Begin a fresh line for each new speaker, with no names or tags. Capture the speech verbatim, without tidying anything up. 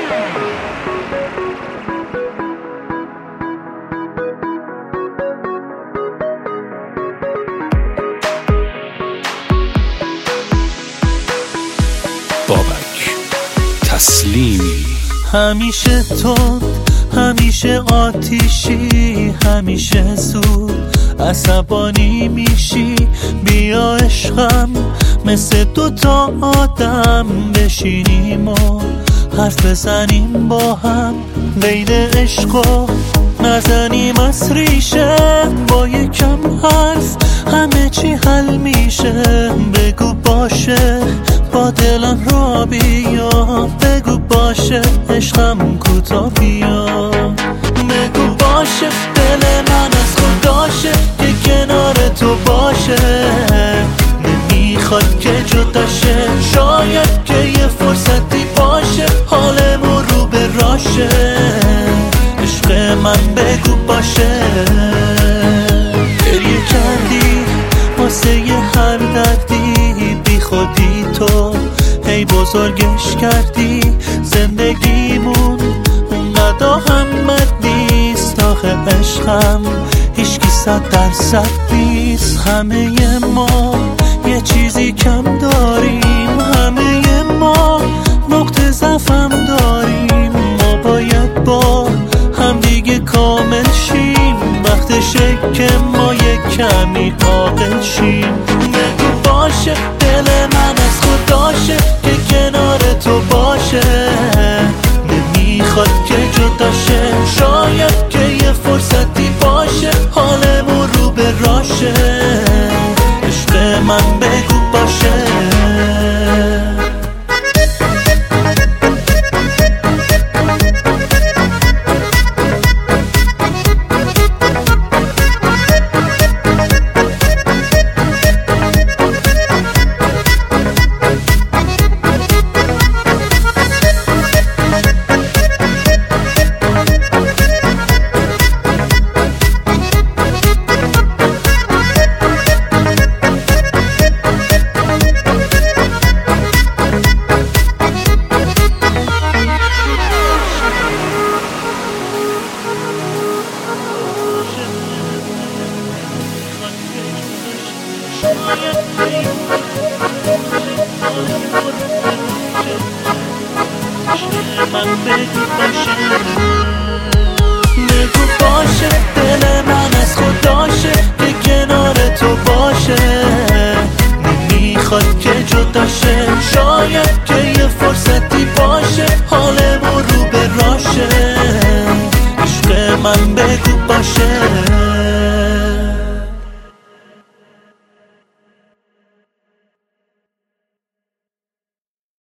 بابک تسلیمی.
همیشه تو، همیشه آتیشی، همیشه زود عصبانی میشی. بیا عشقم مثل دوتا آدم بشینیم و حرف بزنیم با هم. قید عشقو نزنیم از ریشه، با یکم حرف همه چی حل میشه. بگو باشه با دلم را بیا، بگو باشه عشقم کوتا بیا. بگو باشه دل من از خداشه که کنار تو باشه، نمیخواد که جداشه. شاید که یه فرصتی باشه حالمون رو به راشه. عشق من بگو باشه. گریه کردی واسه یه هر دردی، بی خودی تو هی بزرگش کردی. زندگیمون اونقدر اهمیت نیست آخه عشقم هیچکی صد درصد نیست. همه ما یه چیزی کم داریم، همه ما نقطه ضعفم داریم. ما باید با هم دیگه کامل شیم، وقتشه که ما یه کمی عاقل شیم. بگو باشه دل من از خداشه که کنار تو باشه، نمیخواد که جداشه. شاید که یه فرصتی باشه حالمون رو به راشه. عشق من بگو باشه. بگو باشه دل من از خداشه که کنار تو باشه، نمیخواد که جداشه. شاید که یه فرصتی باشه حالمون رو به راشه. عشق من بگو باشه.